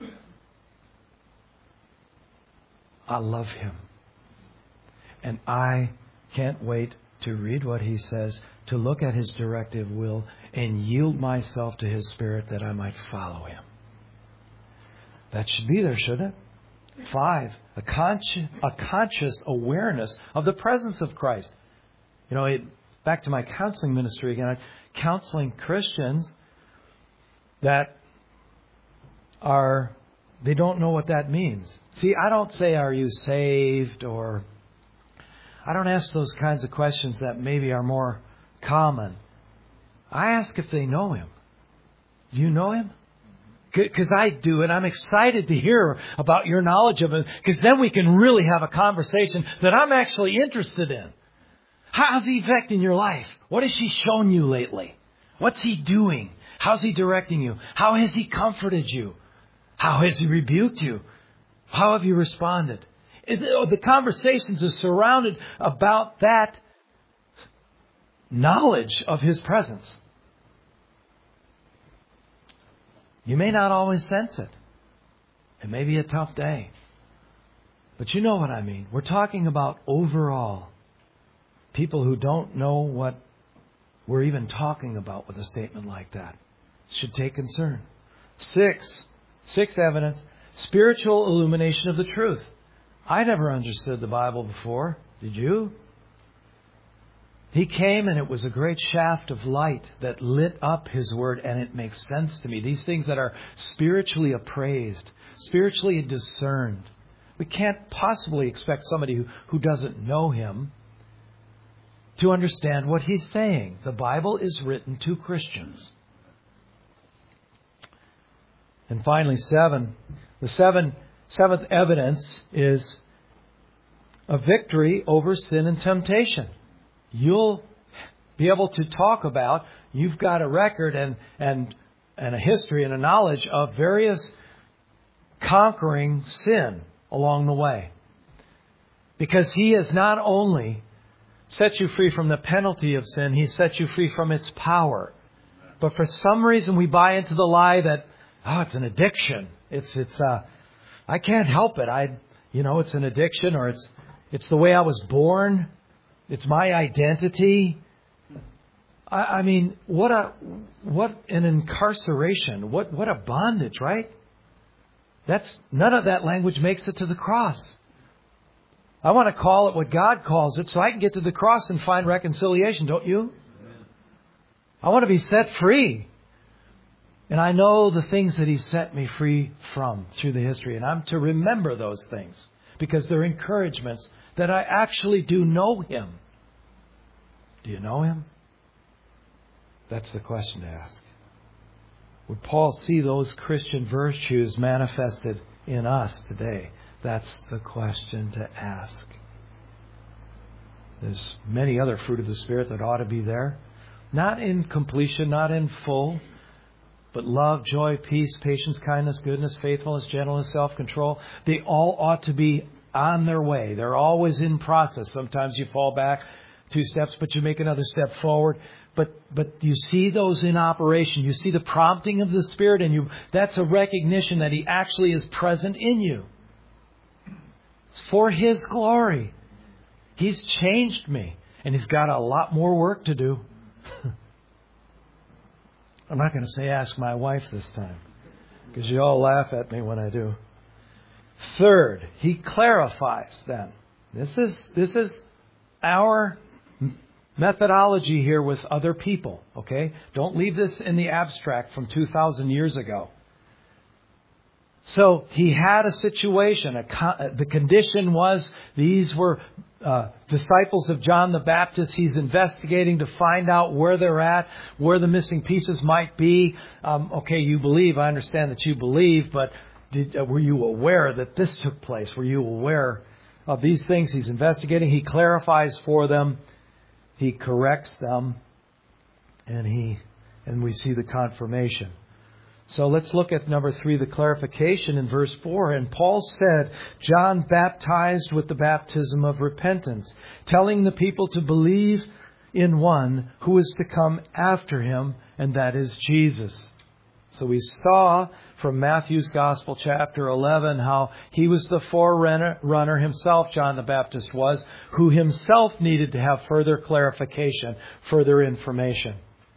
I love Him. And I can't wait to read what He says, to look at His directive will, and yield myself to His Spirit that I might follow Him. That should be there, shouldn't it? Five, a, consci- a conscious awareness of the presence of Christ. You know, it, back to my counseling ministry again, I'm counseling Christians that are, they don't know what that means. See, I don't say, are you saved? Or I don't ask those kinds of questions that maybe are more common. I ask if they know Him. Do you know Him? Because I do, and I'm excited to hear about your knowledge of Him, because then we can really have a conversation that I'm actually interested in. How's He affecting your life? What has He shown you lately? What's He doing? How's He directing you? How has He comforted you? How has He rebuked you? How have you responded? The conversations are surrounded about that knowledge of His presence. You may not always sense it. It may be a tough day. But you know what I mean. We're talking about overall people who don't know what we're even talking about with a statement like that. Should take concern. Six. Sixth evidence. Spiritual illumination of the truth. I never understood the Bible before. Did you? He came and it was a great shaft of light that lit up His Word, and it makes sense to me. These things that are spiritually appraised, spiritually discerned. We can't possibly expect somebody who, who doesn't know Him to understand what He's saying. The Bible is written to Christians. And finally, seven. The seven, seventh evidence is a victory over sin and temptation. You'll be able to talk about, you've got a record and, and, and a history and a knowledge of various conquering sin along the way. Because He has not only set you free from the penalty of sin, He set you free from its power. But for some reason we buy into the lie that, oh, it's an addiction. It's, it's, uh, I can't help it. I, you know, it's an addiction, or it's, it's the way I was born. It's my identity. I, I mean, what a what an incarceration. What what a bondage, right? That's none of that language makes it to the cross. I want to call it what God calls it, so I can get to the cross and find reconciliation. Don't you? I want to be set free. And I know the things that He set me free from through the history. And I'm to remember those things because they're encouragements that I actually do know Him. Do you know Him? That's the question to ask. Would Paul see those Christian virtues manifested in us today? That's the question to ask. There's many other fruit of the Spirit that ought to be there. Not in completion, not in full, but love, joy, peace, patience, kindness, goodness, faithfulness, gentleness, self-control. They all ought to be on their way. They're always in process. Sometimes you fall back two steps, but you make another step forward. But but you see those in operation. You see the prompting of the Spirit in you. That's a recognition that He actually is present in you. It's for His glory. He's changed me. And He's got a lot more work to do. I'm not going to say ask my wife this time, because you all laugh at me when I do. Third, He clarifies then. This is this is our methodology here with other people, okay? Don't leave this in the abstract from two thousand years ago. So he had a situation. A, the condition was these were uh, disciples of John the Baptist. He's investigating to find out where they're at, where the missing pieces might be. Um, okay, you believe. I understand that you believe, but did, uh, were you aware that this took place? Were you aware of these things? He's investigating. He clarifies for them. He corrects them, and he and we see the confirmation. So let's look at number three, the clarification in verse four. And Paul said, John baptized with the baptism of repentance, telling the people to believe in one who is to come after him, and that is Jesus. So we saw from Matthew's Gospel, chapter eleven, how he was the forerunner runner himself, John the Baptist was, who himself needed to have further clarification, further information.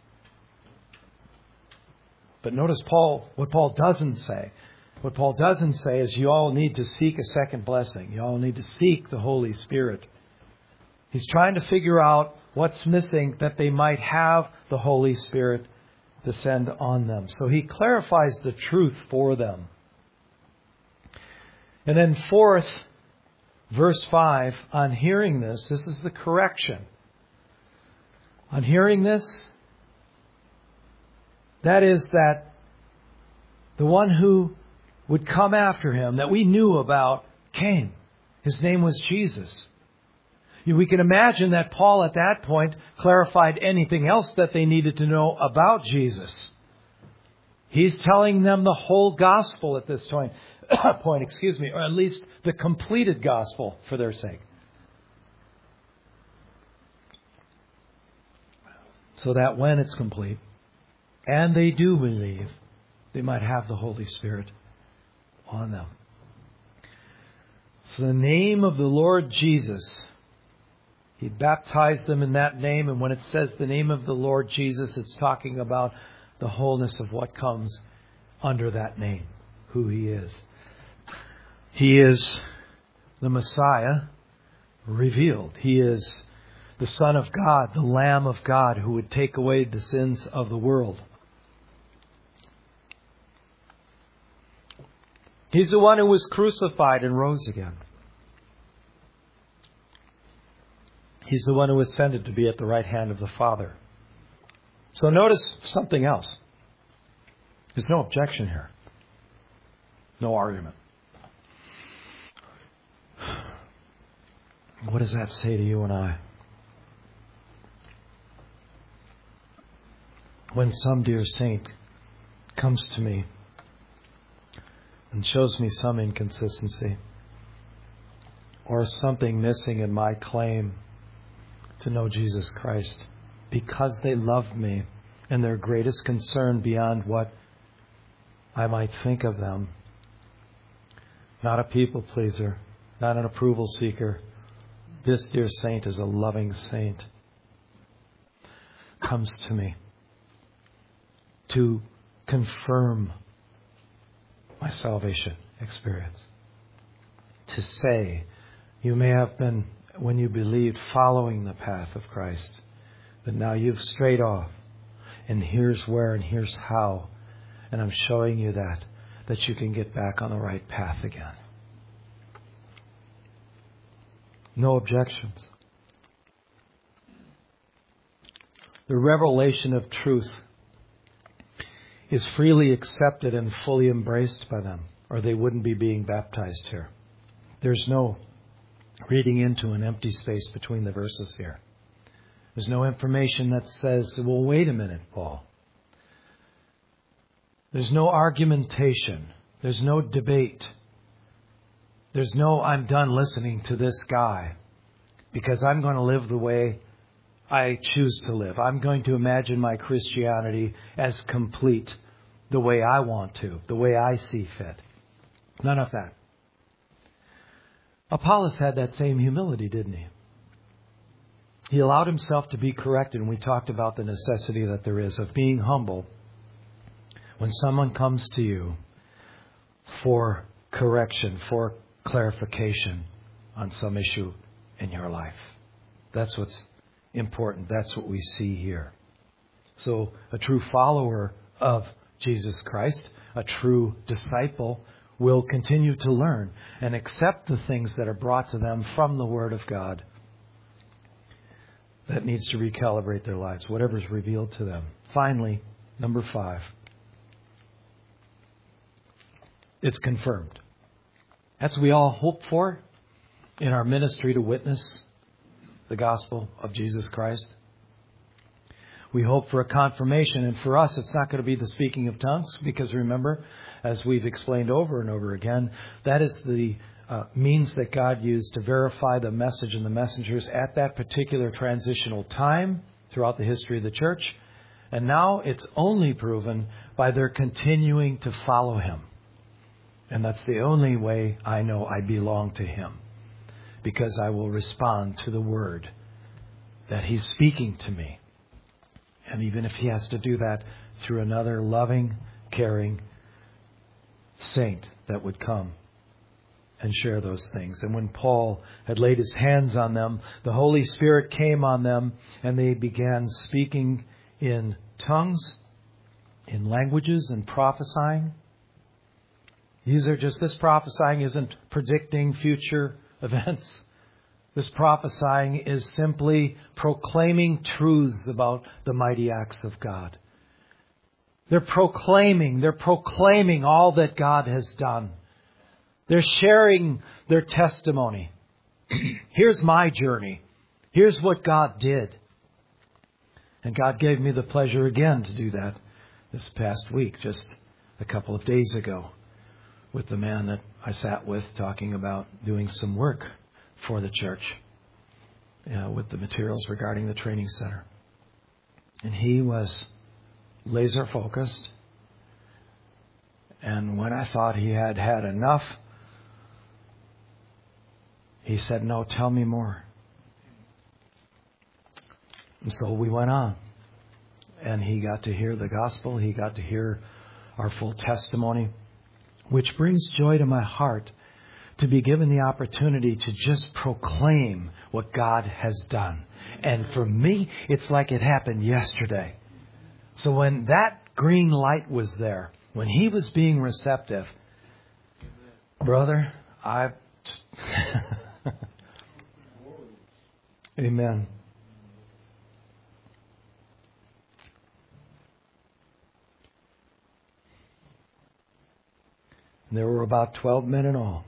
But notice Paul, what Paul doesn't say. What Paul doesn't say is you all need to seek a second blessing. You all need to seek the Holy Spirit. He's trying to figure out what's missing that they might have the Holy Spirit descend on them. So he clarifies the truth for them. And then fourth, verse five, on hearing this, this is the correction. On hearing this, that is that the one who would come after him, that we knew about, came. His name was Jesus. We can imagine that Paul at that point clarified anything else that they needed to know about Jesus. He's telling them the whole gospel at this point, point, excuse me, or at least the completed gospel for their sake. So that when it's complete, and they do believe, they might have the Holy Spirit on them. So the name of the Lord Jesus, He baptized them in that name. And when it says the name of the Lord Jesus, it's talking about the wholeness of what comes under that name, who He is. He is the Messiah revealed. He is the Son of God, the Lamb of God, who would take away the sins of the world. He's the one who was crucified and rose again. He's the one who ascended to be at the right hand of the Father. So notice something else. There's no objection here. No argument. What does that say to you and I? When some dear saint comes to me and shows me some inconsistency or something missing in my claim to know Jesus Christ, because they love me and their greatest concern beyond what I might think of them, not a people pleaser, not an approval seeker. This dear saint is a loving saint. Comes to me to confirm my salvation experience. To say, you may have been, when you believed, following the path of Christ, but now you've strayed off. And here's where and here's how. And I'm showing you that, that you can get back on the right path again. No objections. The revelation of truth is freely accepted and fully embraced by them, or they wouldn't be being baptized here. There's no reading into an empty space between the verses here. There's no information that says, well, wait a minute, Paul. There's no argumentation. There's no debate. There's no, I'm done listening to this guy because I'm going to live the way I choose to live. I'm going to imagine my Christianity as complete the way I want to, the way I see fit. None of that. Apollos had that same humility, didn't he? He allowed himself to be corrected, and we talked about the necessity that there is of being humble when someone comes to you for correction, for clarification on some issue in your life. That's what's important. That's what we see here. So a true follower of Jesus Christ, a true disciple, will continue to learn and accept the things that are brought to them from the Word of God. That needs to recalibrate their lives, whatever is revealed to them. Finally, number five. It's confirmed. That's what we all hope for in our ministry to witness the gospel of Jesus Christ. We hope for a confirmation, and for us it's not going to be the speaking of tongues, because remember, as we've explained over and over again, that is the uh, means that God used to verify the message and the messengers at that particular transitional time throughout the history of the church. And now it's only proven by their continuing to follow Him. And that's the only way I know I belong to Him, because I will respond to the word that He's speaking to me. And even if He has to do that through another loving, caring saint that would come and share those things. And when Paul had laid his hands on them, the Holy Spirit came on them, and they began speaking in tongues, in languages, and prophesying. These are just, this prophesying isn't predicting future events. This prophesying is simply proclaiming truths about the mighty acts of God. They're proclaiming, they're proclaiming all that God has done. They're sharing their testimony. Here's my journey. Here's what God did. And God gave me the pleasure again to do that this past week, just a couple of days ago, with the man that I sat with talking about doing some work for the church uh, with the materials regarding the training center. And he was laser focused. And when I thought he had had enough, he said, no, tell me more. And so we went on. And he got to hear the gospel. He got to hear our full testimony, which brings joy to my heart to be given the opportunity to just proclaim what God has done. And for me, it's like it happened yesterday. So when that green light was there, when he was being receptive, brother, I... Amen. And there were about twelve men in all.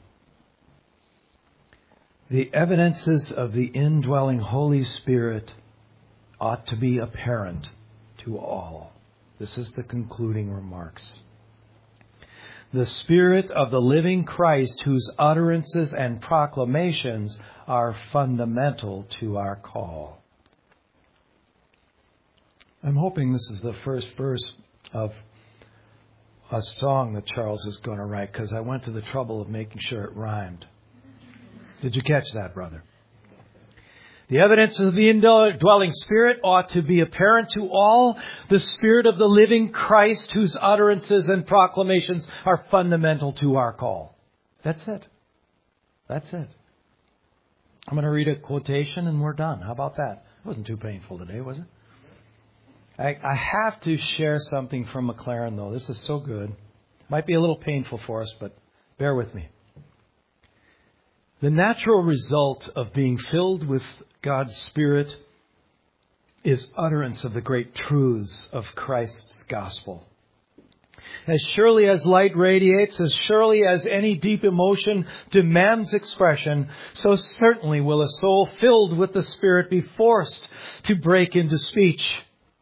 The evidences of the indwelling Holy Spirit ought to be apparent to all. This is the concluding remarks. The Spirit of the living Christ, whose utterances and proclamations are fundamental to our call. I'm hoping this is the first verse of a song that Charles is going to write, because I went to the trouble of making sure it rhymed. Did you catch that, brother? The evidence of the indwelling Spirit ought to be apparent to all. The Spirit of the living Christ, whose utterances and proclamations are fundamental to our call. That's it. That's it. I'm going to read a quotation and we're done. How about that? It wasn't too painful today, was it? I, I have to share something from McLaren, though. This is so good. Might be a little painful for us, but bear with me. The natural result of being filled with God's Spirit is utterance of the great truths of Christ's gospel. As surely as light radiates, as surely as any deep emotion demands expression, so certainly will a soul filled with the Spirit be forced to break into speech.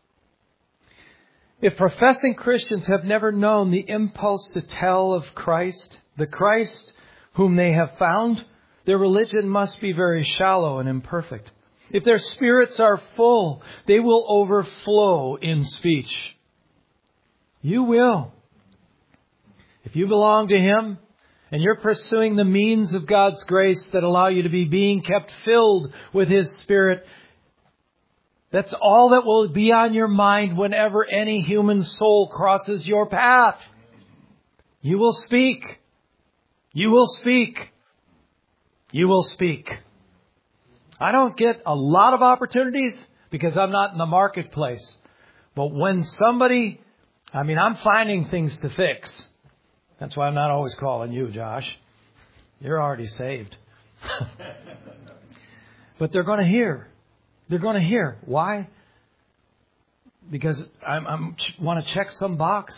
If professing Christians have never known the impulse to tell of Christ, the Christ whom they have found, their religion must be very shallow and imperfect. If their spirits are full, they will overflow in speech. You will. If you belong to Him and you're pursuing the means of God's grace that allow you to be being kept filled with His Spirit, that's all that will be on your mind whenever any human soul crosses your path. You will speak. You will speak. You will speak. I don't get a lot of opportunities because I'm not in the marketplace. But when somebody, I mean, I'm finding things to fix. That's why I'm not always calling you, Josh. You're already saved. But they're going to hear. They're going to hear. Why? Because I'm, I'm want to check some box?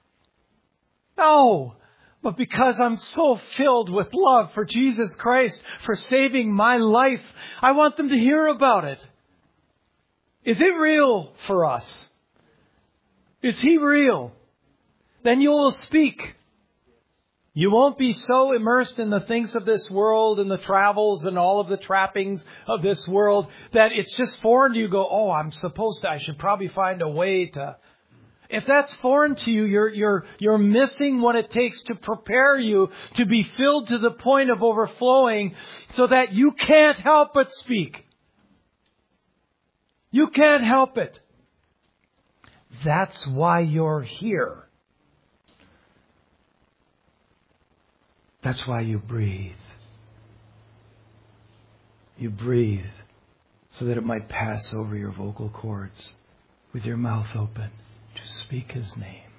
No. But because I'm so filled with love for Jesus Christ, for saving my life, I want them to hear about it. Is it real for us? Is He real? Then you will speak. You won't be so immersed in the things of this world and the travels and all of the trappings of this world that it's just foreign to you. Go, oh, I'm supposed to, I should probably find a way to. If that's foreign to you, you're, you're, you're missing what it takes to prepare you to be filled to the point of overflowing so that you can't help but speak. You can't help it. That's why you're here. That's why you breathe. You breathe so that it might pass over your vocal cords with your mouth open to speak His name.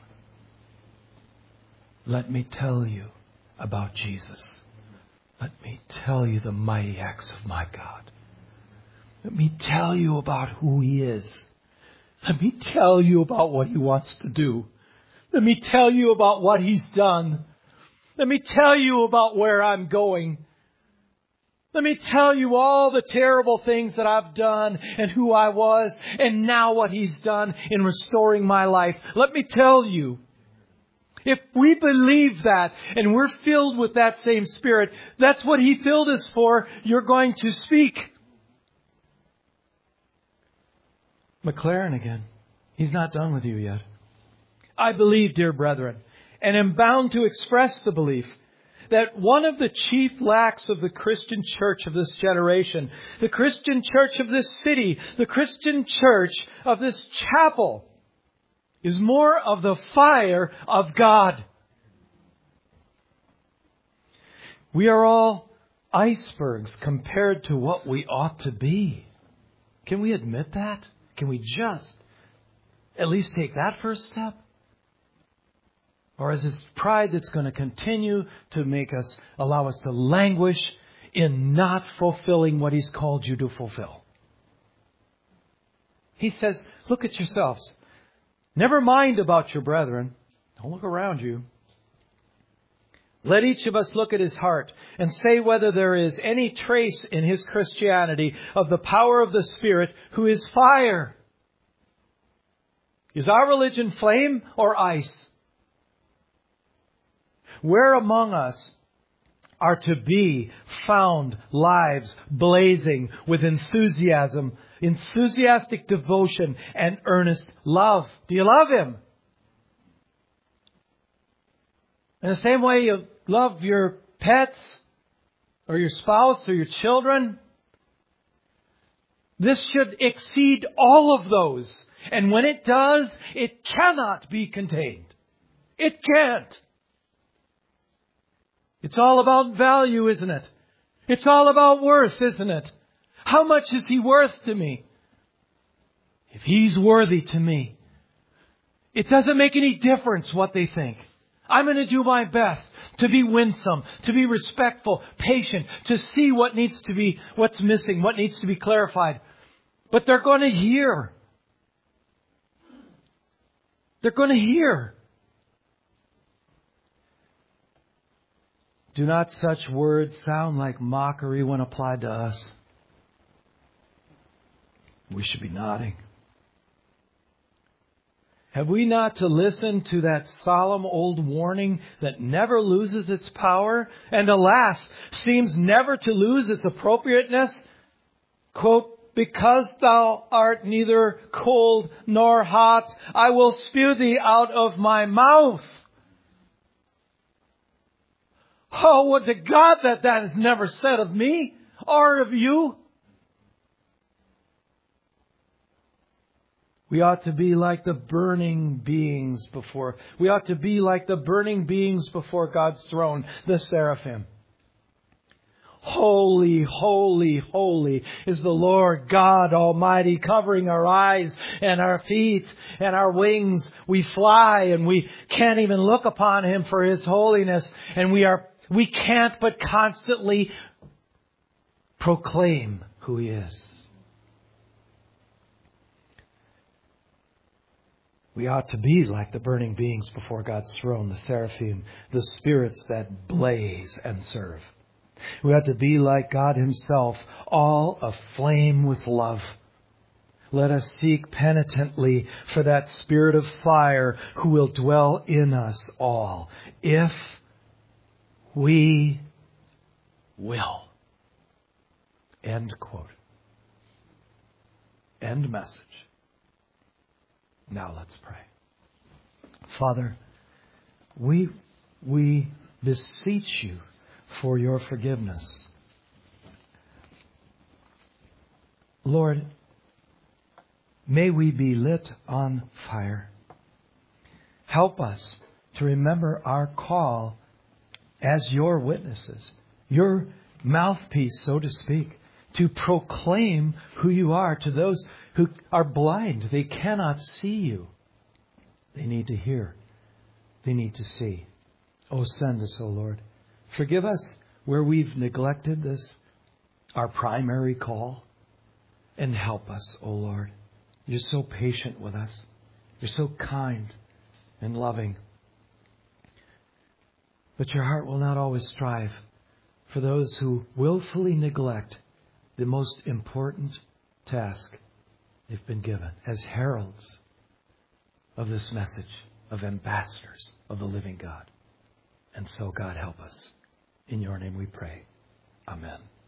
Let me tell you about Jesus. Let me tell you the mighty acts of my God. Let me tell you about who He is. Let me tell you about what He wants to do. Let me tell you about what He's done. Let me tell you about where I'm going. Let me tell you all the terrible things that I've done and who I was and now what He's done in restoring my life. Let me tell you. If we believe that and we're filled with that same Spirit, that's what He filled us for. You're going to speak. McLaren again. He's not done with you yet. I believe, dear brethren, and am bound to express the belief that one of the chief lacks of the Christian church of this generation, the Christian church of this city, the Christian church of this chapel, is more of the fire of God. We are all icebergs compared to what we ought to be. Can we admit that? Can we just at least take that first step? Or is this pride that's going to continue to make us, allow us to languish in not fulfilling what He's called you to fulfill? He says, look at yourselves. Never mind about your brethren. Don't look around you. Let each of us look at his heart and say whether there is any trace in his Christianity of the power of the Spirit who is fire. Is our religion flame or ice? Where among us are to be found lives blazing with enthusiasm, enthusiastic devotion, and earnest love? Do you love Him? In the same way you love your pets or your spouse or your children? This should exceed all of those. And when it does, it cannot be contained. It can't. It's all about value, isn't it? It's all about worth, isn't it? How much is He worth to me? if He's worthy to me, it doesn't make any difference what they think. I'm going to do my best to be winsome, to be respectful, patient, to see what needs to be, what's missing, what needs to be clarified. But they're going to hear. They're going to hear. Do not such words sound like mockery when applied to us? We should be nodding. Have we not to listen to that solemn old warning that never loses its power and, alas, seems never to lose its appropriateness? Quote, because thou art neither cold nor hot, I will spew thee out of my mouth. Oh, would to God that that is never said of me or of you. We ought to be like the burning beings before, we ought to be like the burning beings before God's throne, the seraphim. Holy, holy, holy is the Lord God Almighty, covering our eyes and our feet and our wings. We fly and we can't even look upon Him for His holiness. And we are, we can't but constantly proclaim who He is. We ought to be like the burning beings before God's throne, the seraphim, the spirits that blaze and serve. We ought to be like God Himself, all aflame with love. Let us seek penitently for that Spirit of fire who will dwell in us all, if we will. End quote. End message. Now let's pray. Father, we, we beseech You for Your forgiveness. Lord, may we be lit on fire. Help us to remember our call as Your witnesses, Your mouthpiece, so to speak, to proclaim who You are to those who are blind. They cannot see You. They need to hear. They need to see. Oh, send us, O Lord. Forgive us where we've neglected this, our primary call. And help us, O Lord. You're so patient with us. You're so kind and loving. But Your heart will not always strive for those who willfully neglect the most important task they've been given as heralds of this message, of ambassadors of the living God. And so, God, help us. In Your name we pray. Amen.